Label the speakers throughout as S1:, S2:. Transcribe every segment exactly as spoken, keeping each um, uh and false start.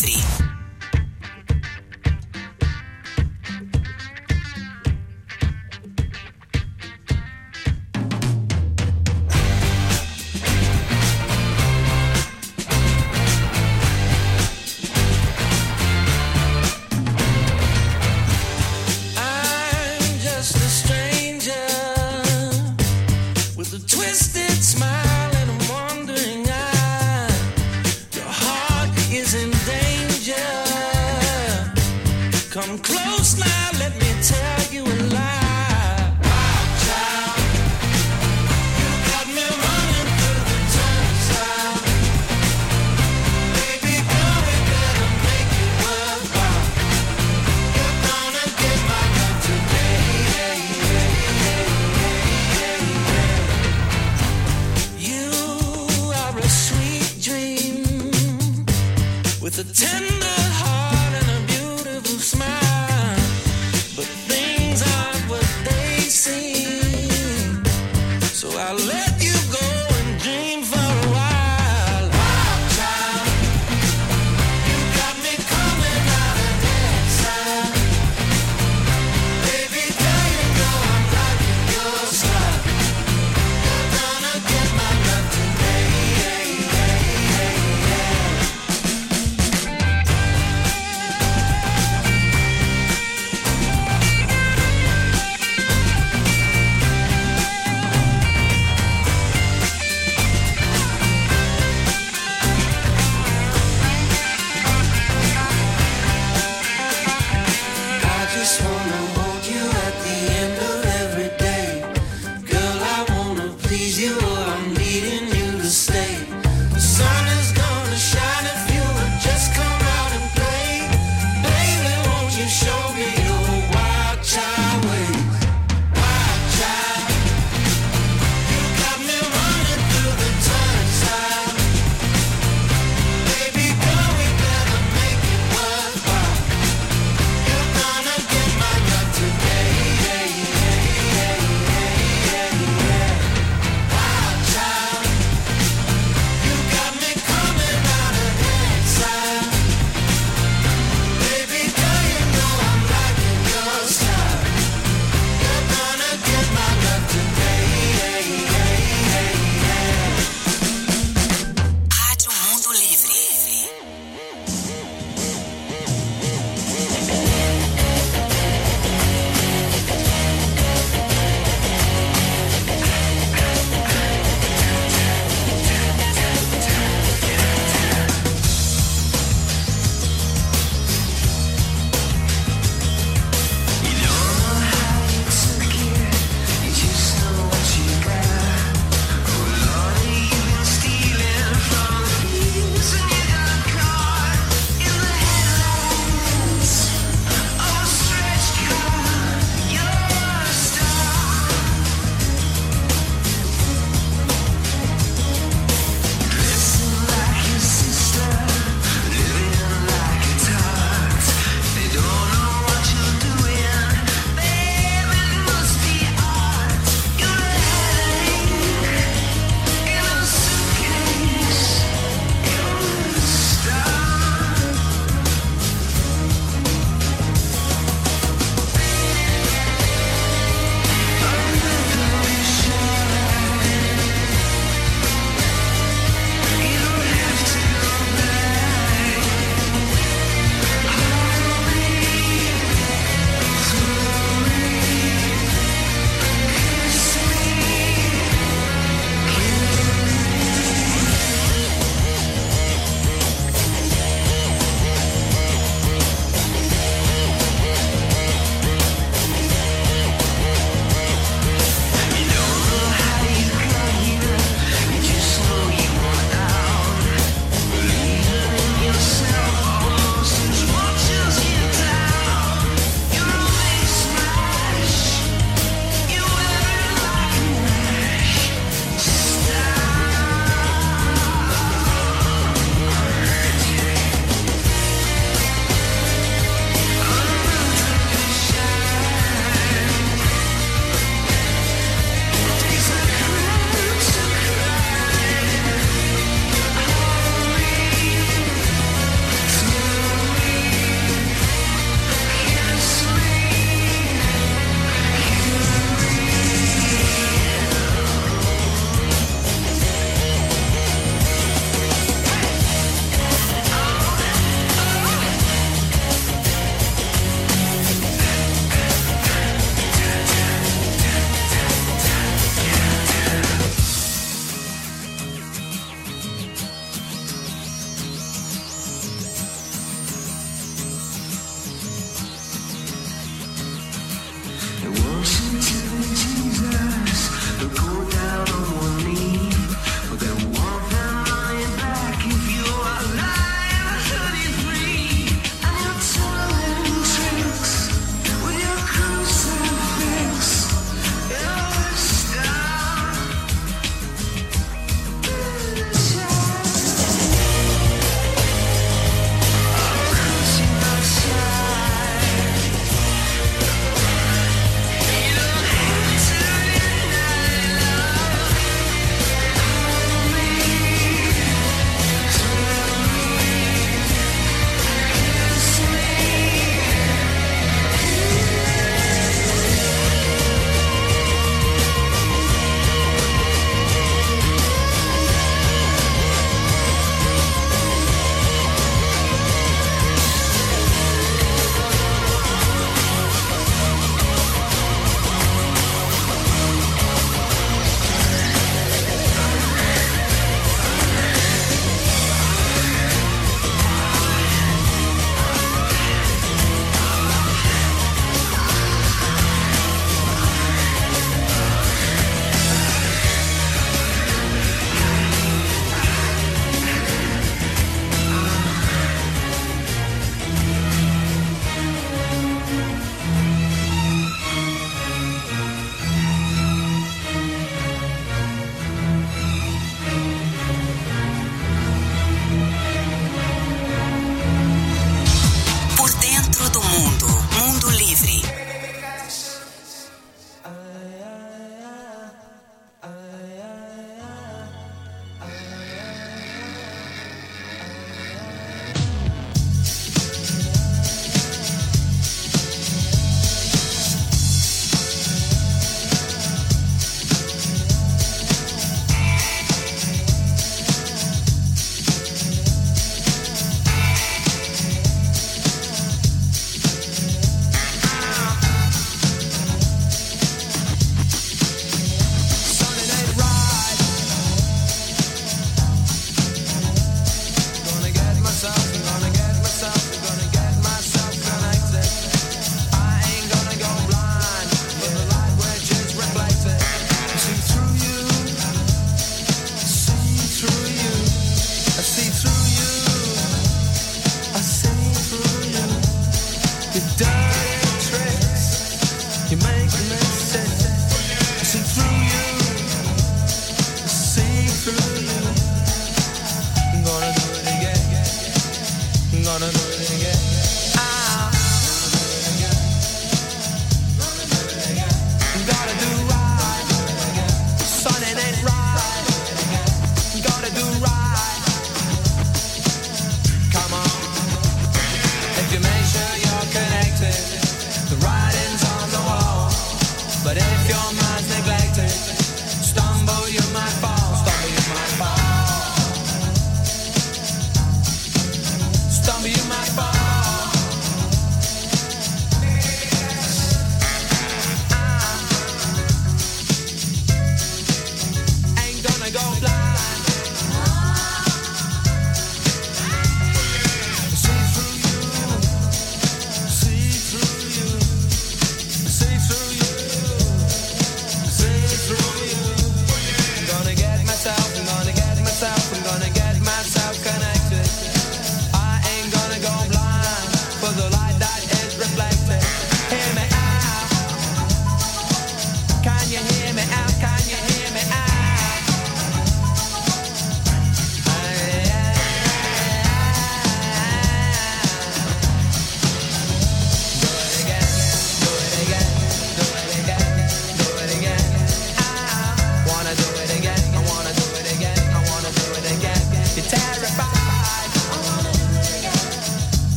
S1: livre.
S2: Smile and a wandering eye. Your heart is in danger.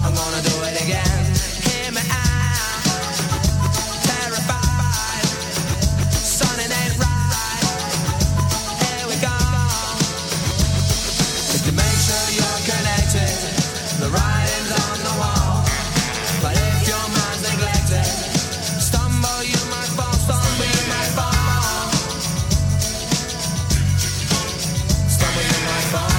S1: I'm gonna do it again. Hear me out. Terrified. Son, it ain't right. Here we go. If you make sure you're connected, the writing's on the wall. But if your mind's neglected, stumble you might fall, stumble you might fall. Stumble you might fall.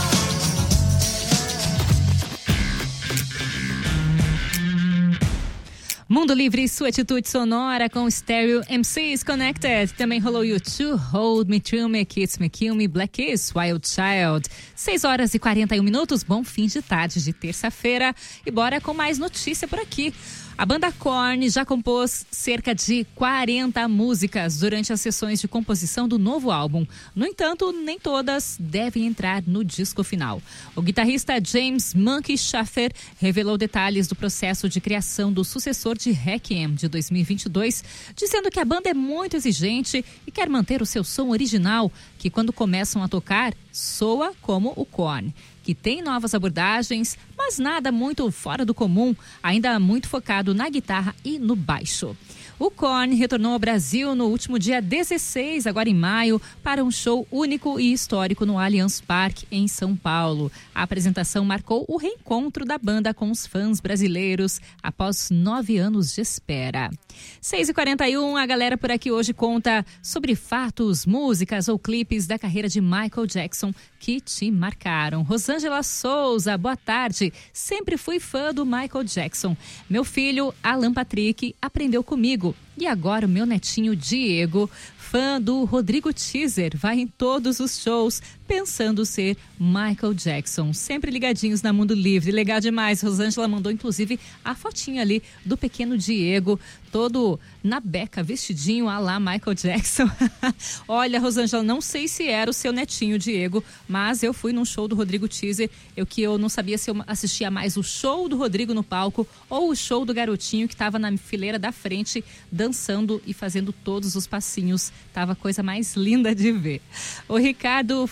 S2: Mundo Livre, sua atitude sonora com Stereo M Cs Connected. Também rolou U dois, Hold Me, Thrill Me, Kiss Me, Kill Me, Black Kiss, Wild Child. seis horas e quarenta e um minutos, bom fim de tarde de terça-feira. E bora com mais notícia por aqui. A banda Korn já compôs cerca de quarenta músicas durante as sessões de composição do novo álbum. No entanto, nem todas devem entrar no disco final. O guitarrista James Monkey Schaffer revelou detalhes do processo de criação do sucessor de Requiem de dois mil e vinte e dois, dizendo que a banda é muito exigente e quer manter o seu som original, que quando começam a tocar, soa como o Korn, que tem novas abordagens, mas nada muito fora do comum, ainda muito focado na guitarra e no baixo. O Korn retornou ao Brasil no último dia dezesseis, agora em maio, para um show único e histórico no Allianz Parque, em São Paulo. A apresentação marcou o reencontro da banda com os fãs brasileiros após nove anos de espera. seis e quarenta e um, a galera por aqui hoje conta sobre fatos, músicas ou clipes da carreira de Michael Jackson que te marcaram. Rosângela Souza, boa tarde. Sempre fui fã do Michael Jackson. Meu filho, Alan Patrick, aprendeu comigo. E agora o meu netinho Diego, fã do Rodrigo Teaser, vai em todos os shows pensando ser Michael Jackson. Sempre ligadinhos na Mundo Livre. Legal demais. Rosângela mandou inclusive a fotinha ali do pequeno Diego, todo na beca, vestidinho a lá Michael Jackson. Olha, Rosângela, não sei se era o seu netinho Diego, mas eu fui num show do Rodrigo Teaser, eu que eu não sabia se eu assistia mais o show do Rodrigo no palco ou o show do garotinho que estava na fileira da frente, dançando e fazendo todos os passinhos. Tava a coisa mais linda de ver. O Ricardo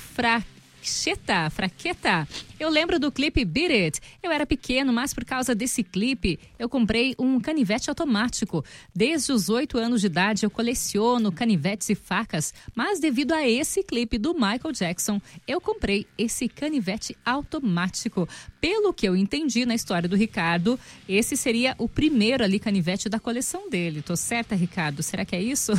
S2: Fraqueta, Fraqueta, eu lembro do clipe Beat It. Eu era pequeno, mas por causa desse clipe, eu comprei um canivete automático. Desde os oito anos de idade, eu coleciono canivetes e facas, mas devido a esse clipe do Michael Jackson, eu comprei esse canivete automático. Pelo que eu entendi na história do Ricardo, esse seria o primeiro ali canivete da coleção dele. Tô certa, Ricardo? Será que é isso?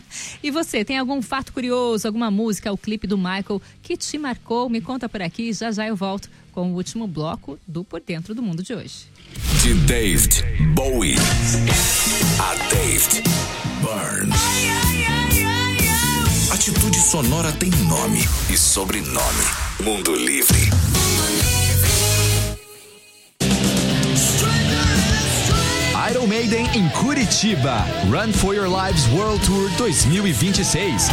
S2: E você, tem algum fato curioso, alguma música, o clipe do Michael que te marcou? Me conta por aqui, já já eu volto com o último bloco do Por Dentro do Mundo de hoje.
S3: De David Bowie a David Burns. Atitude sonora tem nome e sobrenome. Mundo Livre.
S4: Iron Maiden em Curitiba. Run for Your Lives World Tour dois mil e vinte e seis.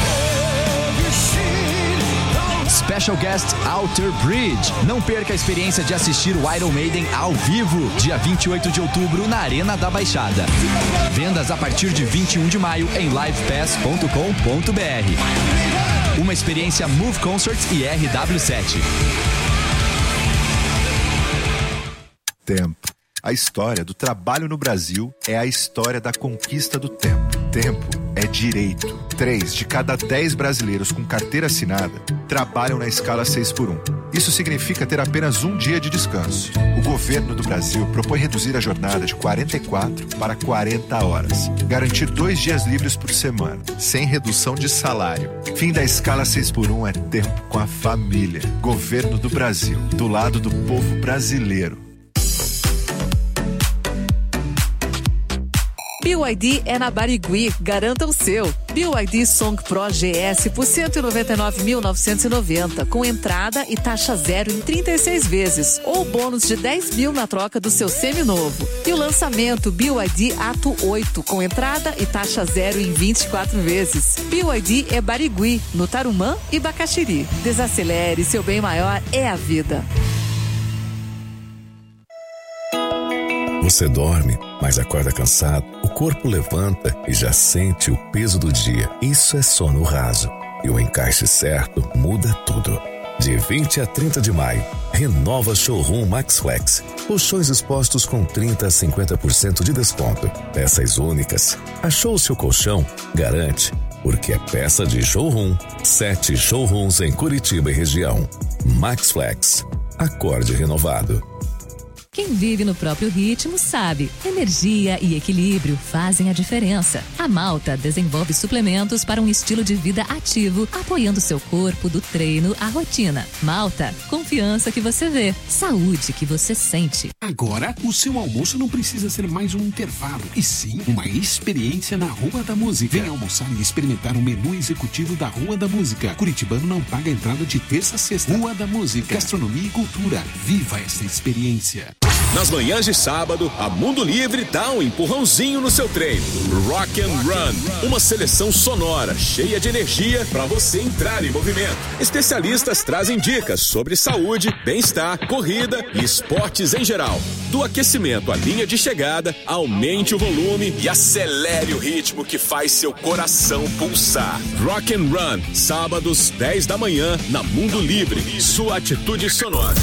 S4: Special Guest Outer Bridge. Não perca a experiência de assistir o Iron Maiden ao vivo, dia vinte e oito de outubro na Arena da Baixada. Vendas a partir de vinte e um de maio em live pass ponto com ponto b r. Uma experiência Move Concerts e R W sete.
S5: Tempo. A história do trabalho no Brasil é a história da conquista do tempo. Tempo é direito. Três de cada dez brasileiros com carteira assinada trabalham na escala seis por um. Isso significa ter apenas um dia de descanso. O governo do Brasil propõe reduzir a jornada de quarenta e quatro para quarenta horas. Garantir dois dias livres por semana, sem redução de salário. Fim da escala seis por um é tempo com a família. Governo do Brasil, do lado do povo brasileiro.
S6: B Y D é na Barigui, garanta o seu. B Y D Song Pro G S por cento e noventa e nove mil novecentos e noventa, com entrada e taxa zero em trinta e seis vezes, ou bônus de dez mil na troca do seu seminovo. E o lançamento B Y D Ato oito, com entrada e taxa zero em vinte e quatro vezes. B Y D é Barigui, no Tarumã e Bacaxiri. Desacelere, seu bem maior é a vida.
S3: Você dorme, mas acorda cansado. O corpo levanta e já sente o peso do dia. Isso é sono raso. E o encaixe certo muda tudo. De vinte a trinta de maio, renova Showroom MaxFlex. Os shows expostos com trinta a cinquenta por cento de desconto. Peças únicas. Achou o seu colchão? Garante, porque é peça de showroom. Sete showrooms em Curitiba e região. MaxFlex. Acorde renovado.
S7: Quem vive no próprio ritmo sabe, energia e equilíbrio fazem a diferença. A Malta desenvolve suplementos para um estilo de vida ativo, apoiando seu corpo do treino à rotina. Malta, confiança que você vê, saúde que você sente.
S8: Agora, o seu almoço não precisa ser mais um intervalo, e sim uma experiência na Rua da Música. Venha almoçar e experimentar o menu executivo da Rua da Música. Curitibano não paga entrada de terça a sexta. Rua da Música, gastronomia e cultura. Viva essa experiência.
S9: Nas manhãs de sábado, a Mundo Livre dá um empurrãozinho no seu treino. Rock and Run, uma seleção sonora, cheia de energia para você entrar em movimento. Especialistas trazem dicas sobre saúde, bem-estar, corrida e esportes em geral. Do aquecimento à linha de chegada, aumente o volume e acelere o ritmo que faz seu coração pulsar. Rock and Run, sábados, dez da manhã, na Mundo Livre. Sua atitude sonora.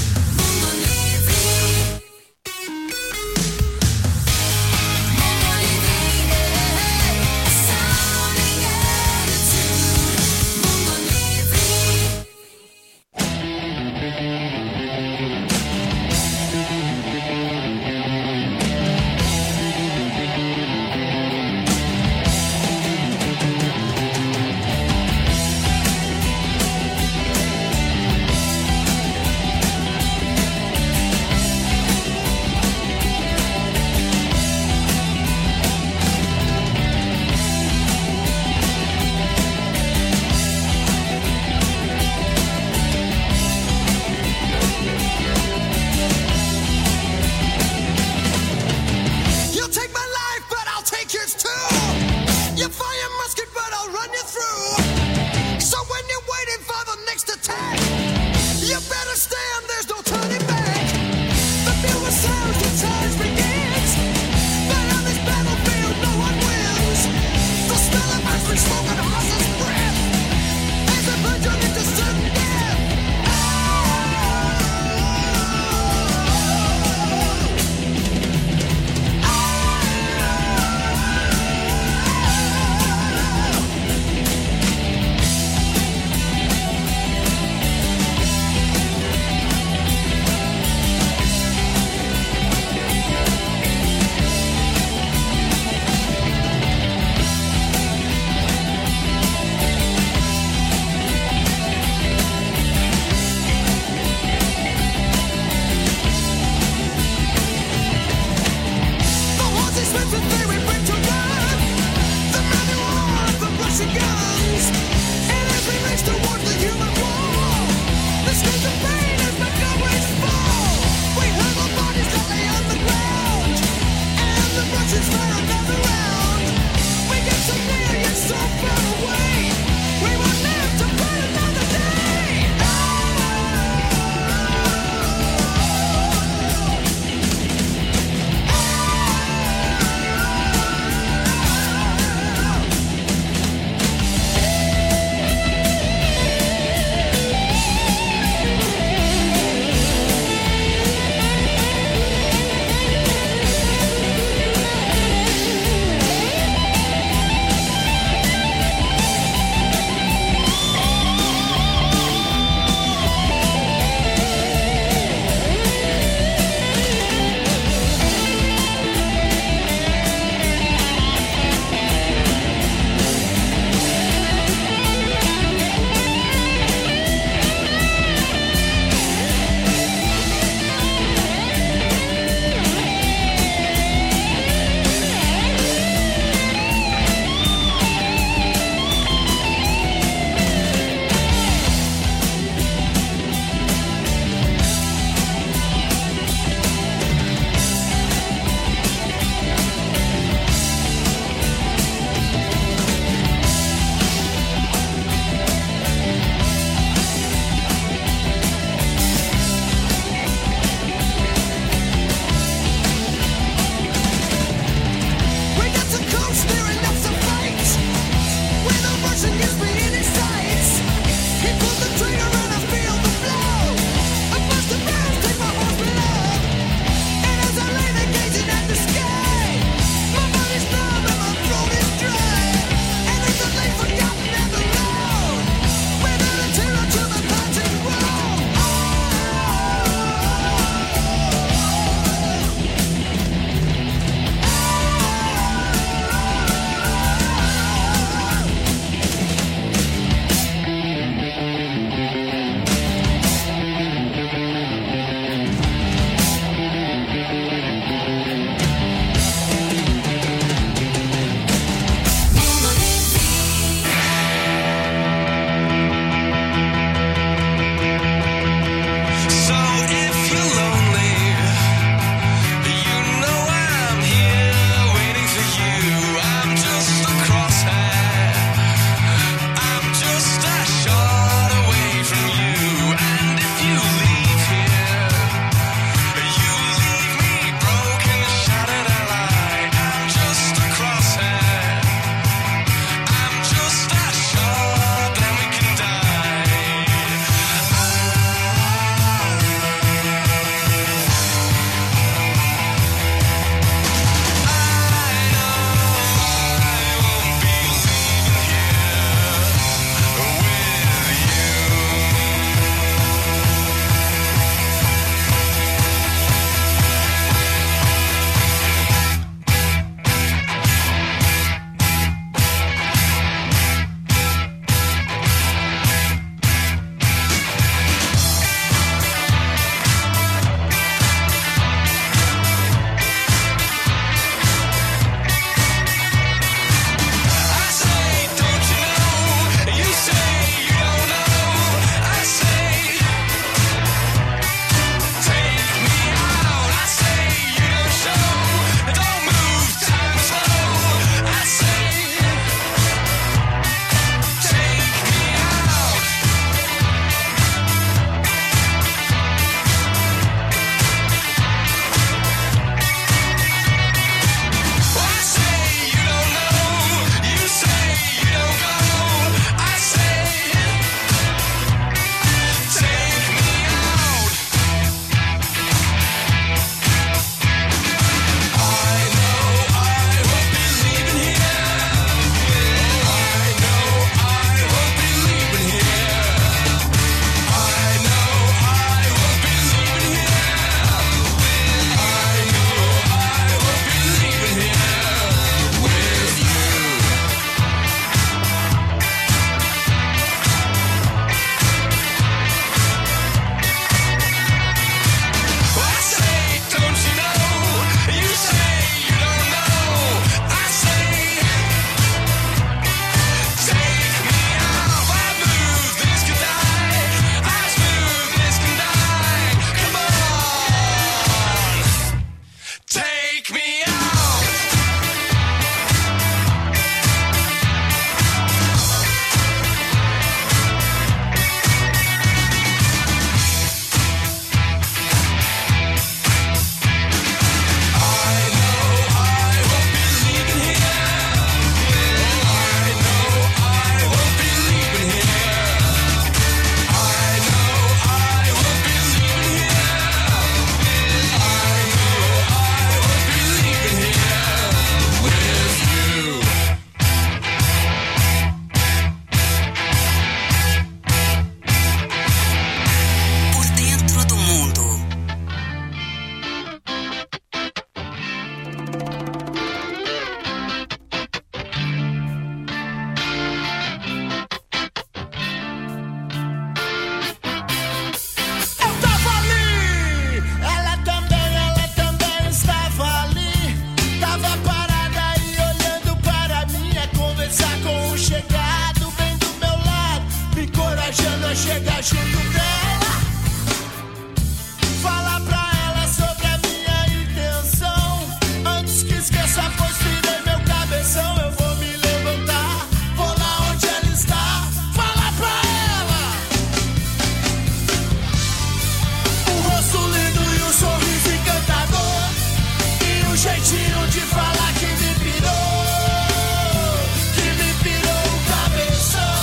S1: jeitinho de falar que me pirou, que me pirou o cabeção.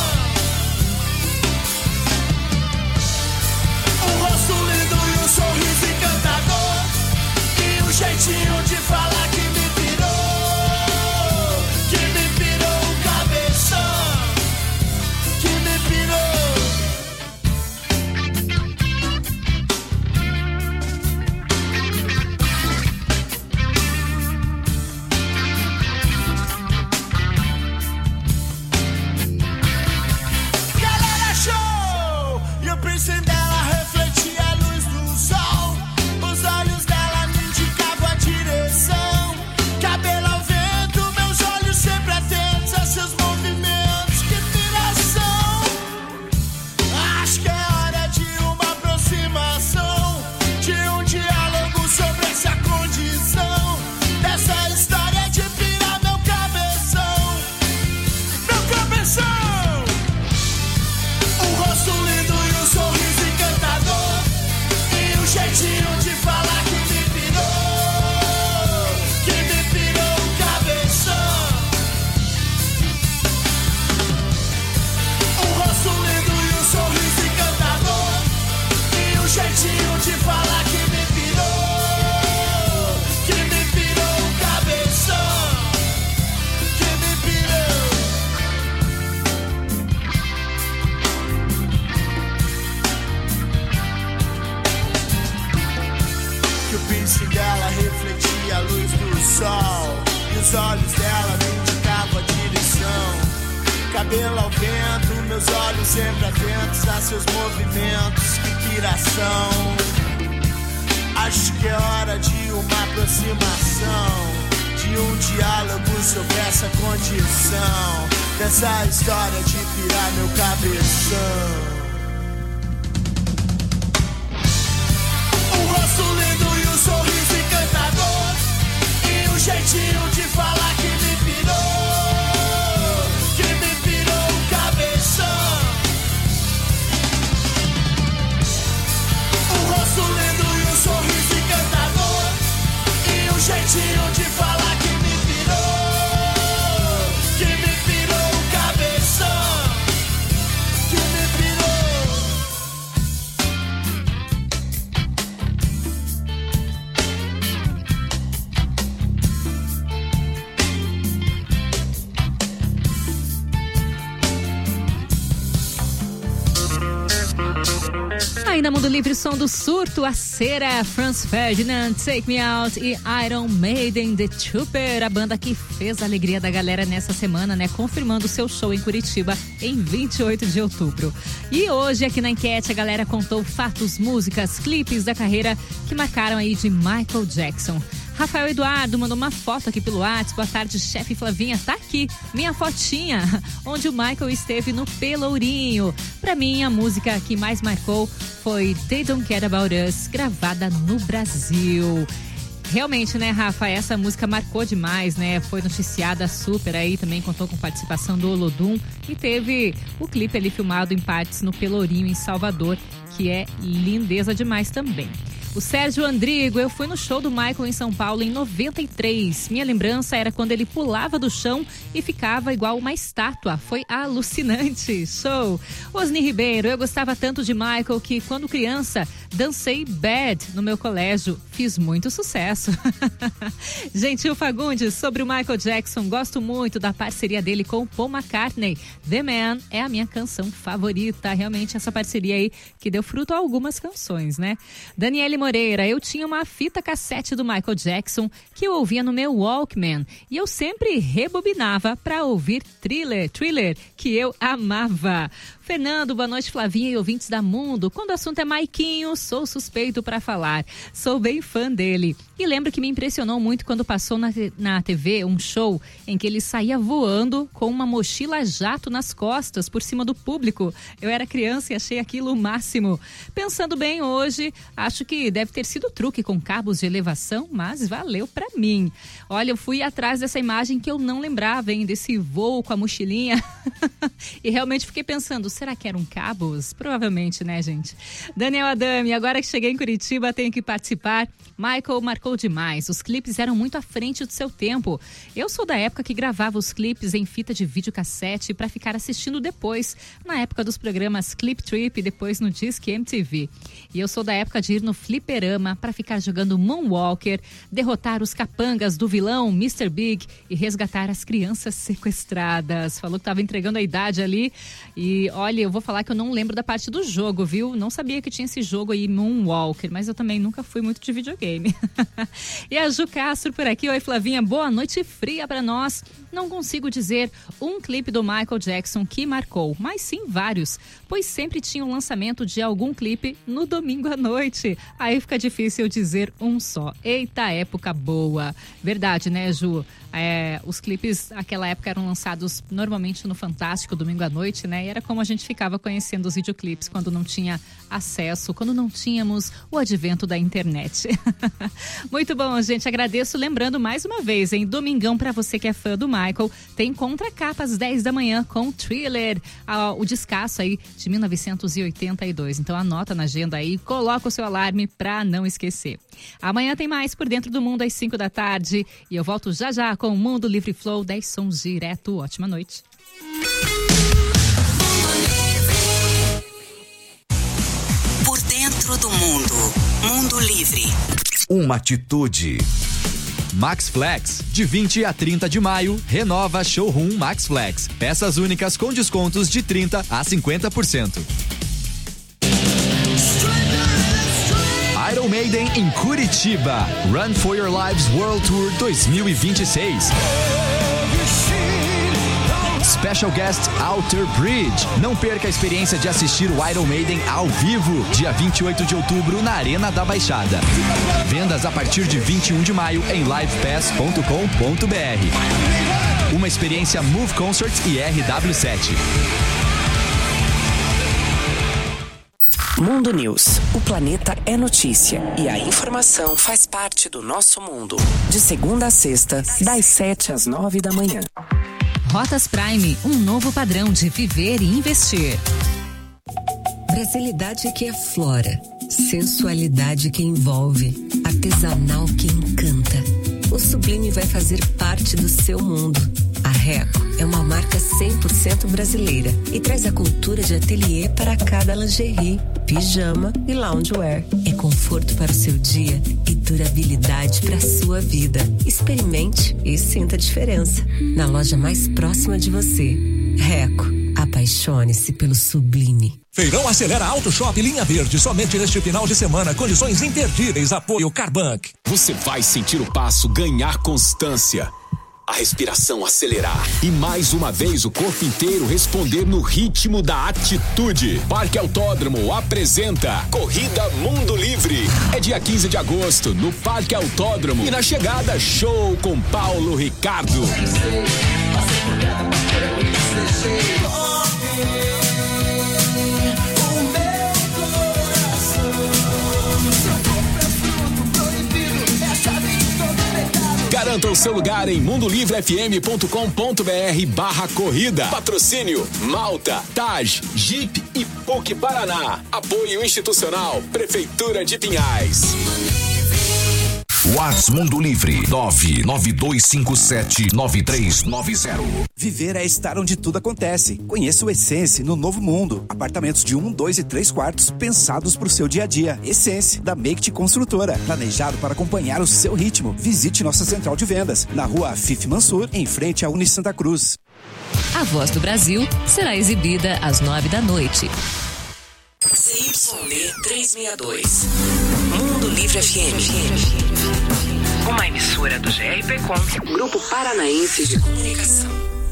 S1: Um rosto lindo e um sorriso encantador, e um jeitinho de falar que me pirou, que me pirou o cabeção, que me pirou. O piercing dela refletia a luz do sol, os olhos dela me indicavam a direção. Cabelo ao vento, meus olhos sempre atentos a seus movimentos. Que piração! Acho que é hora de uma aproximação, de um diálogo sobre essa condição, dessa história de pirar meu cabeção. Meu cabeção! Um rosto lindo e um sorriso encantador, e um jeitinho de falar que me pirou, que me pirou o cabeção. Um rosto lindo e um sorriso encantador, e um jeitinho de falar que me pirou, que me pirou o cabeção, que me pirou. Que o piercing dela refletia a luz do sol, e os olhos dela me indicavam a direção. Cabelo ao vento, meus olhos sempre atentos a seus movimentos. Que piração! Acho que é hora de uma aproximação, de um diálogo sobre essa condição, dessa história de pirar meu cabeção. Um rosto lindo e um sorriso encantador, e um jeitinho de falar que me pirou, que me pirou o cabeção. Um rosto lindo e um sorriso encantador, e um jeitinho de falar que me pirou, que me pirou o cabeção, que me pirou.
S2: Aí na Mundo Livre, som do surto, a cera, Franz Ferdinand, Take Me Out e Iron Maiden, The Trooper, a banda que fez a alegria da galera nessa semana, né? Confirmando seu show em Curitiba em vinte e oito de outubro. E hoje aqui na enquete a galera contou fatos, músicas, clipes da carreira que marcaram aí de Michael Jackson. Rafael Eduardo mandou uma foto aqui pelo WhatsApp. Boa tarde, chefe Flavinha. Tá aqui, minha fotinha, onde o Michael esteve no Pelourinho. Pra mim, a música que mais marcou foi They Don't Care About Us, gravada no Brasil. Realmente, né, Rafa, essa música marcou demais, né? Foi noticiada super aí, também contou com participação do Olodum e teve o clipe ali filmado em partes no Pelourinho, em Salvador, que é lindeza demais também. O Sérgio Andrigo, eu fui no show do Michael em São Paulo em noventa e três. Minha lembrança era quando ele pulava do chão e ficava igual uma estátua. Foi alucinante. Show! Osni Ribeiro, eu gostava tanto de Michael que quando criança dancei Bad no meu colégio. Fiz muito sucesso. Gentil Fagundes, sobre o Michael Jackson, gosto muito da parceria dele com o Paul McCartney. The Man é a minha canção favorita. Realmente essa parceria aí que deu fruto a algumas canções, né? Daniele Moreira, eu tinha uma fita cassete do Michael Jackson que eu ouvia no meu Walkman e eu sempre rebobinava para ouvir Thriller, Thriller, que eu amava. Fernando, boa noite, Flavinha e ouvintes da Mundo. Quando o assunto é Maiquinho, sou suspeito para falar. Sou bem fã dele. E lembro que me impressionou muito quando passou na, na T V um show em que ele saía voando com uma mochila jato nas costas por cima do público. Eu era criança e achei aquilo o máximo. Pensando bem hoje, acho que deve ter sido truque com cabos de elevação, mas valeu pra mim. Olha, eu fui atrás dessa imagem que eu não lembrava, hein, desse voo com a mochilinha. E realmente fiquei pensando, será que eram cabos? Provavelmente, né, gente? Daniel Adame, agora que cheguei em Curitiba, tenho que participar. Michael marcou marcou demais. Os clipes eram muito à frente do seu tempo. Eu sou da época que gravava os clipes em fita de videocassete para ficar assistindo depois, na época dos programas Clip Trip e depois no Disque M T V. E eu sou da época de ir no fliperama para ficar jogando Moonwalker, derrotar os capangas do vilão mister Big e resgatar as crianças sequestradas. Falou que estava entregando a idade ali. E olha, eu vou falar que eu não lembro da parte do jogo, viu? Não sabia que tinha esse jogo aí, Moonwalker, mas eu também nunca fui muito de videogame. E a Ju Castro por aqui. Oi, Flavinha, boa noite fria para nós. Não consigo dizer um clipe do Michael Jackson que marcou, mas sim vários, pois sempre tinha um lançamento de algum clipe no domingo à noite. Aí fica difícil dizer um só. Eita, época boa. Verdade, né, Ju? É, os clipes naquela época eram lançados normalmente no Fantástico, domingo à noite, né? E era como a gente ficava conhecendo os videoclipes quando não tinha acesso, quando não tínhamos o advento da internet. Muito bom, gente. Agradeço. Lembrando mais uma vez, em domingão, pra você que é fã do Michael, tem Contracapa às dez da manhã com Thriller, ah, o descasso aí de mil novecentos e oitenta e dois. Então anota na agenda aí, coloca o seu alarme pra não esquecer. Amanhã tem mais Por Dentro do Mundo às cinco da tarde e eu volto já já com o Mundo Livre Flow, dez sons direto. Ótima noite.
S10: Por Dentro do Mundo. Mundo Livre.
S3: Uma atitude.
S4: Max Flex, de vinte a trinta de maio, renova Showroom Max Flex. Peças únicas com descontos de trinta a cinquenta por cento. Iron Maiden em Curitiba. Run for Your Lives World Tour dois mil e vinte e seis. Special Guest Outer Bridge. Não perca a experiência de assistir o Iron Maiden ao vivo, dia vinte e oito de outubro, na Arena da Baixada. Vendas a partir de vinte e um de maio em live pass ponto com ponto b r. Uma experiência Move Concerts e R W sete.
S10: Mundo News. O planeta é notícia e a informação faz parte do nosso mundo. De segunda a sexta, das sete às nove da manhã.
S2: Rotas Prime, um novo padrão de viver e investir.
S11: Brasilidade que aflora, sensualidade que envolve, artesanal que encanta. O Sublime vai fazer parte do seu mundo. A Reco é uma marca cem por cento brasileira e traz a cultura de ateliê para cada lingerie, pijama e loungewear. É conforto para o seu dia e durabilidade para a sua vida. Experimente e sinta a diferença. Na loja mais próxima de você. Reco, apaixone-se pelo sublime.
S12: Feirão Acelera Auto Shop Linha Verde, somente neste final de semana, condições imperdíveis, apoio Carbank.
S9: Você vai sentir o passo ganhar constância, a respiração acelerar e mais uma vez o corpo inteiro responder no ritmo da atitude. Parque Autódromo apresenta Corrida Mundo Livre. É dia quinze de agosto no Parque Autódromo e na chegada show com Paulo Ricardo. Garanta o seu lugar em mundolivrefm ponto com ponto b r barra corrida. Patrocínio Malta, Taj, Jeep e P U C Paraná. Apoio institucional Prefeitura de Pinhais.
S3: Whats Mundo Livre nove nove dois cinco sete nove três nove zero.
S13: Viver é estar onde tudo acontece. Conheça o Essence no Novo Mundo. Apartamentos de um, dois e três quartos pensados para o seu dia a dia. Essence, da Make Construtora. Planejado para acompanhar o seu ritmo. Visite nossa central de vendas na rua Afif Mansur, em frente à Uni Santa Cruz.
S7: A Voz do Brasil será exibida às nove da noite.
S10: C Y D trezentos e sessenta e dois. Mundo Livre F M. Uma emissora do G R P Com, Grupo Paranaense de Comunicação.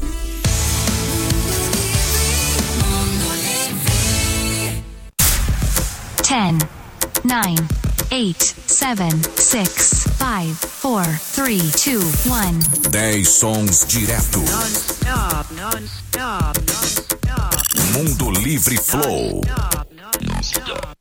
S14: ten, nine, eight, seven, six, five, four, three, two, one.
S3: dez sons direto.
S10: Non-stop, non-stop, non-stop.
S3: Mundo Livre Flow.
S10: Non-stop.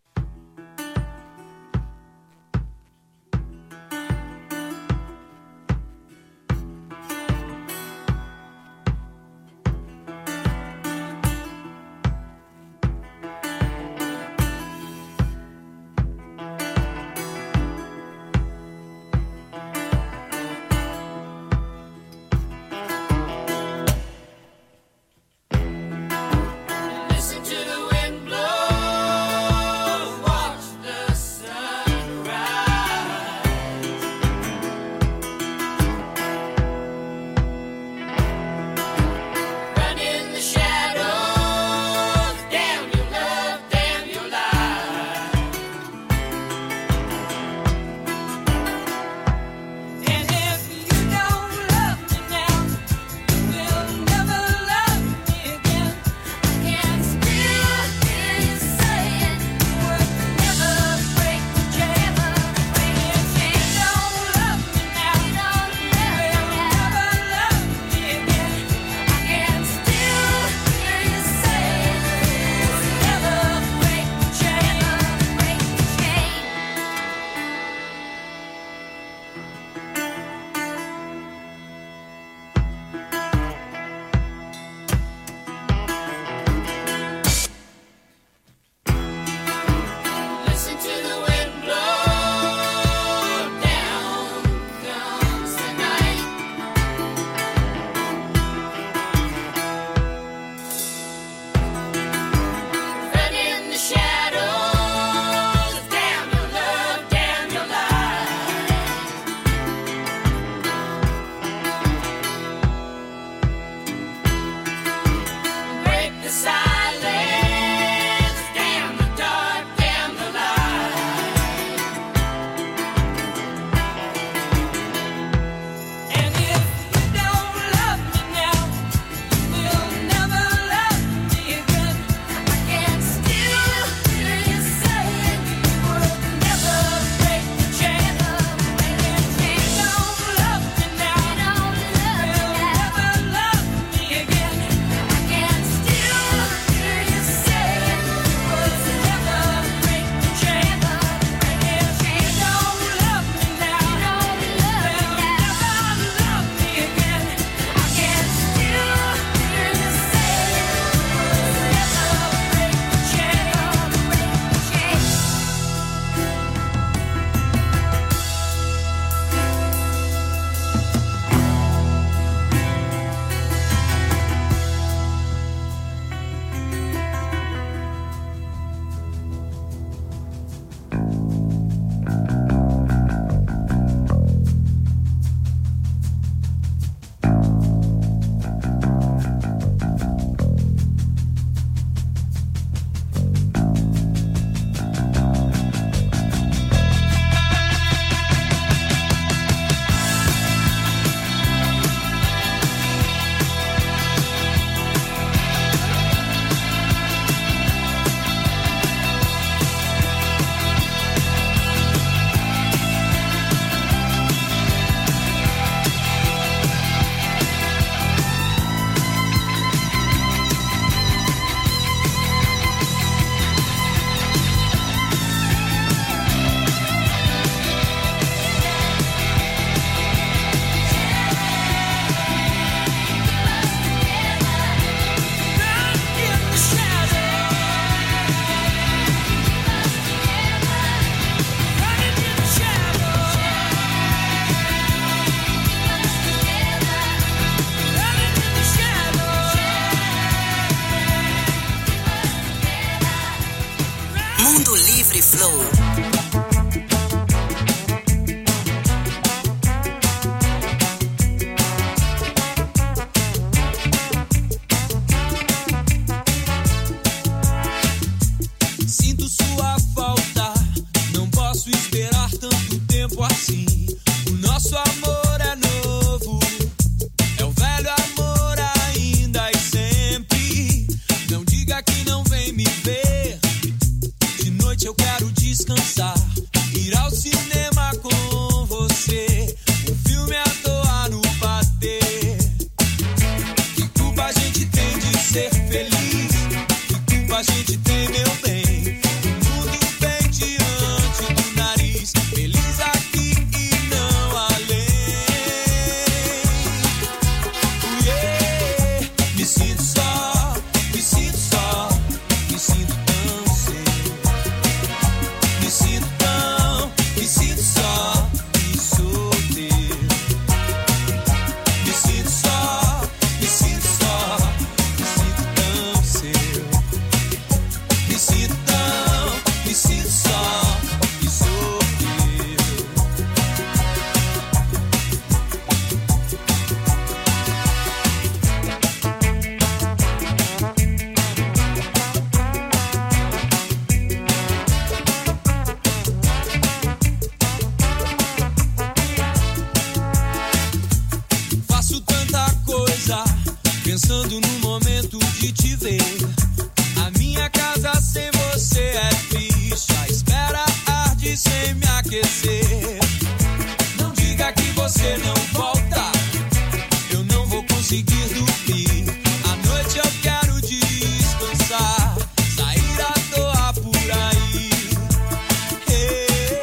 S1: pensando no momento de te ver. A minha casa sem você é triste, a espera arde sem me aquecer. Não diga que você não volta, eu não vou conseguir dormir. À noite eu quero descansar, sair à toa por aí. Hey,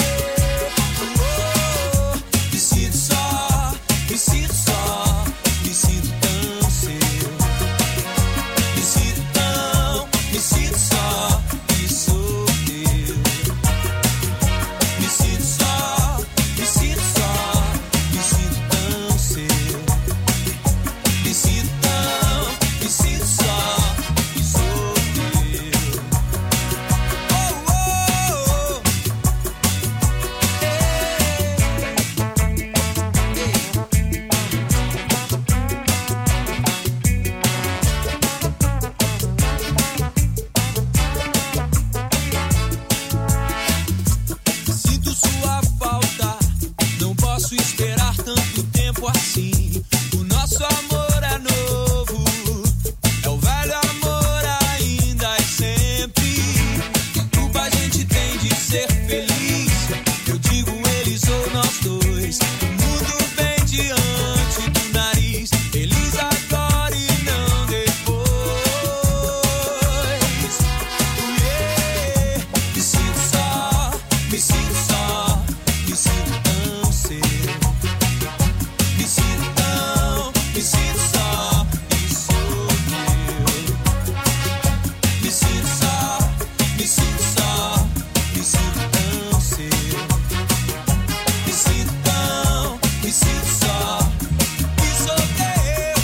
S1: oh, me sinto só, me sinto só, me sinto tão seu. Me sinto tão, me sinto só e sou teu. Me sinto só, me sinto só, me sinto tão seu. Me sinto tão, me sinto só e sou teu. Oh, oh, oh. Sinto sua falta, não posso esperar tanto tempo assim. O nosso amor é novo, é o velho amor ainda e sempre. Que culpa a gente tem de ser feliz? Eu digo eles ou nós dois. O mundo vem diante do nariz, feliz agora e não depois. Yeah. Me sinto só, me sinto só, me sinto tão seu. Me sinto tão, me sinto só e sou teu. Me sinto só, me sinto só, me sinto tão seu. Me sinto tão, me sinto só e sou teu.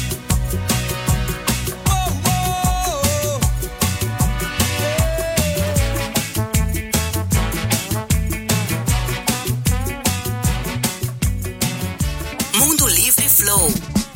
S1: Oh, oh,
S10: oh. Mundo Livre Flow.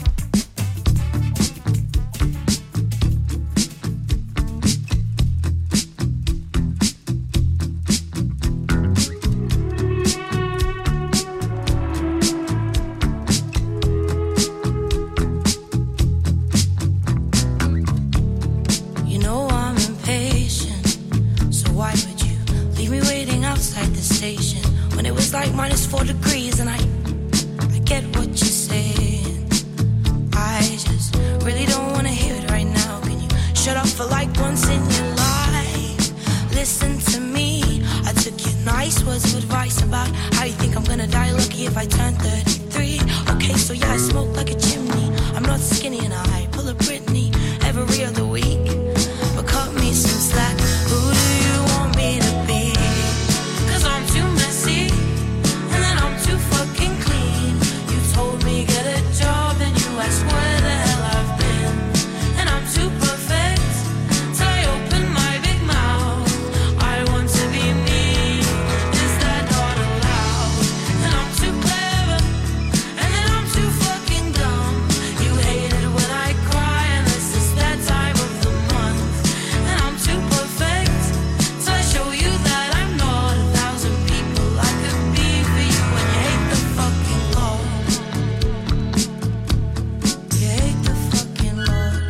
S15: You know I'm impatient, so why would you leave me waiting outside the station when it was like minus four degrees? And I, I get what you're saying. I just really don't wanna hear it right now. Can you shut up for like once in your life? Listen to me. I took your nice words of advice about how you think I'm gonna die lucky if I turn thirty-three. Okay, so yeah, I smoke like a chimney. I'm not skinny and I pull a Britney every other week. But cut me some slack. Who do you want me to be? 'Cause I'm too messy, and then I'm too fucking clean. You told me get a job, and you asked where the hell I've been. And I'm too perfect till I open my big mouth. I want to be me. Is that not allowed? And I'm too clever, and then I'm too fucking dumb. You hate it when I cry, unless it's that time of the month. And I'm too perfect till I show you that I'm not a thousand people I could be for you. When you hate the fucking Lord, you hate the fucking Lord,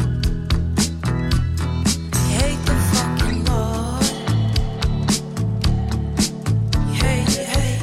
S15: you hate the fucking Lord, you hate, you hate.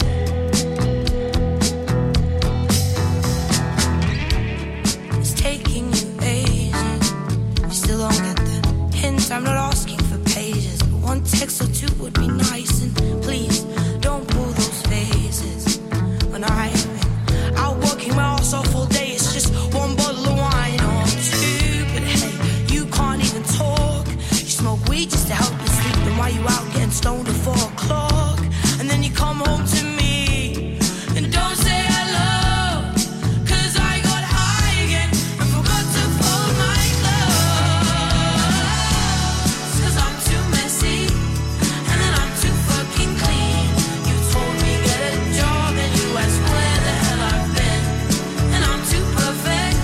S15: It's taking you ages. You still don't get the hint. I'm not asking for pages, but one text or two would be nice. And please don't pull those faces when I'm out working my ass off all day. It's just one bottle of wine or two. But hey, you can't even talk. You smoke weed just to help you sleep. And while you out getting stoned at four o'clock, and then you come home to me and don't say hello. 'Cause I got high again and forgot to fold my clothes. 'Cause I'm too messy, and then I'm too fucking clean. You told me get a job, and you asked where the hell I've been. And I'm too perfect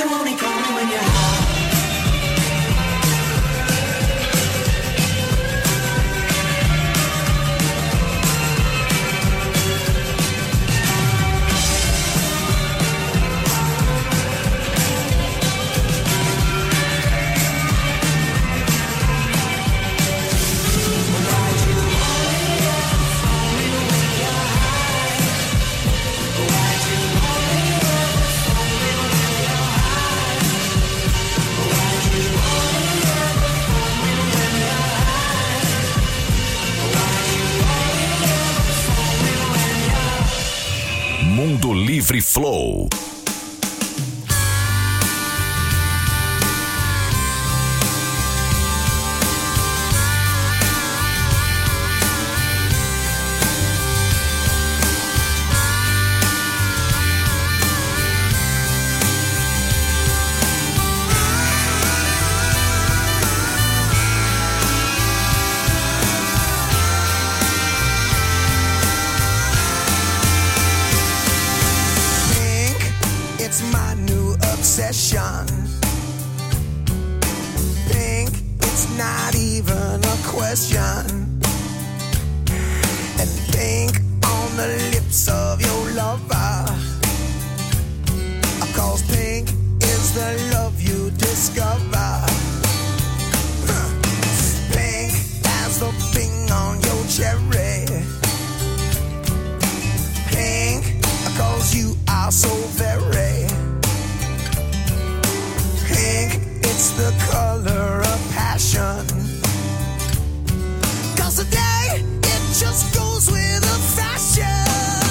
S1: you only call me when you're high?
S3: Mundo Livre Flow.
S1: Obsession. Pink, it's not even a question. And pink on the lips of your lover. Of course, pink is the love you discover. Pink as the thing on your cherry. Pink, cause you are so very. Pink, it's the color of passion. Cause today, it just goes with the fashion.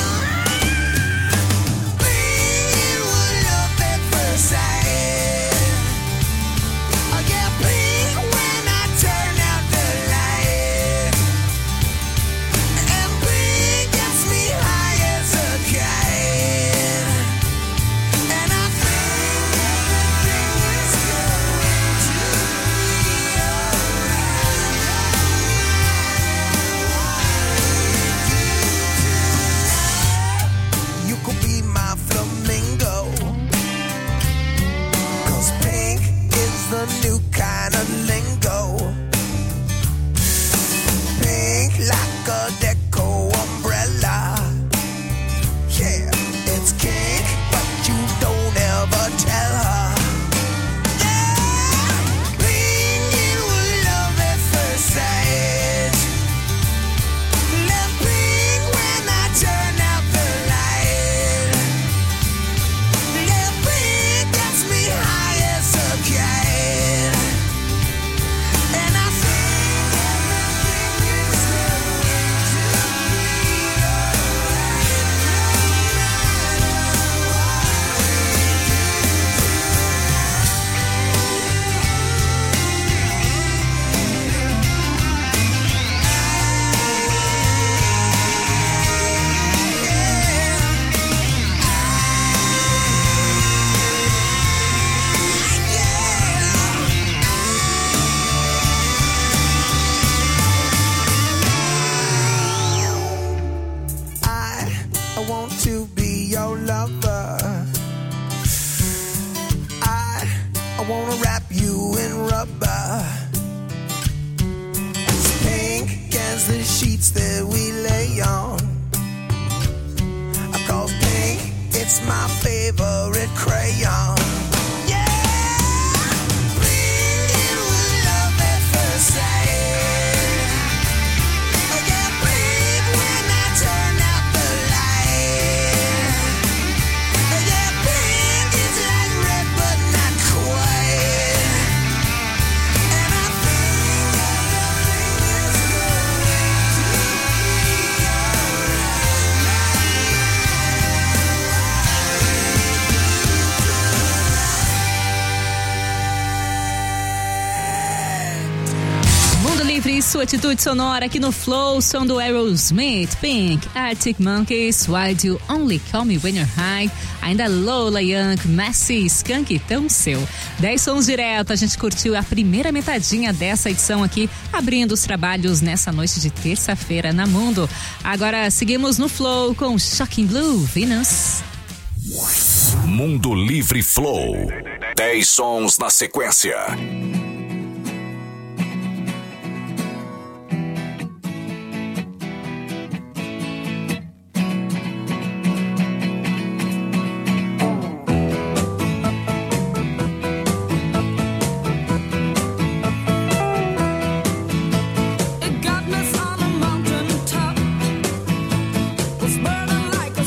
S1: Pink was love at first sight. I get pink when I turn out the light. And pink gets me high as a kite. And I think everything is going to be alright. You could be my flamingo. Cause pink is the new kind of lingo. Pink like a deco umbrella. Yeah, it's pink, but you don't ever tell her. Yeah, pink, it was love at first sight. Left pink when I turn out the light. Yeah, pink gets me high as a kite. And I think everything is going to be I, I want to be your lover. I, I want to wrap you in rubber. As pink as the sheets that we lay on. Cause pink, it's my favorite crayon. Yeah, pink, it was love at first sight. Yeah, pink when I turn out the light. Yeah, pink is like red but not quite. And I think everything is going to be
S2: Mundo Livre e sua atitude sonora aqui no Flow, som do Aerosmith, Pink, Arctic Monkeys, Why Do You Only Call Me When You're High, ainda Lola Young, Massey, Skunk, tão seu. dez sons direto, a gente curtiu a primeira metadinha dessa edição aqui, abrindo os trabalhos nessa noite de terça-feira na Mundo. Agora seguimos no Flow com Shocking Blue, Venus.
S3: Mundo Livre Flow. dez sons na sequência.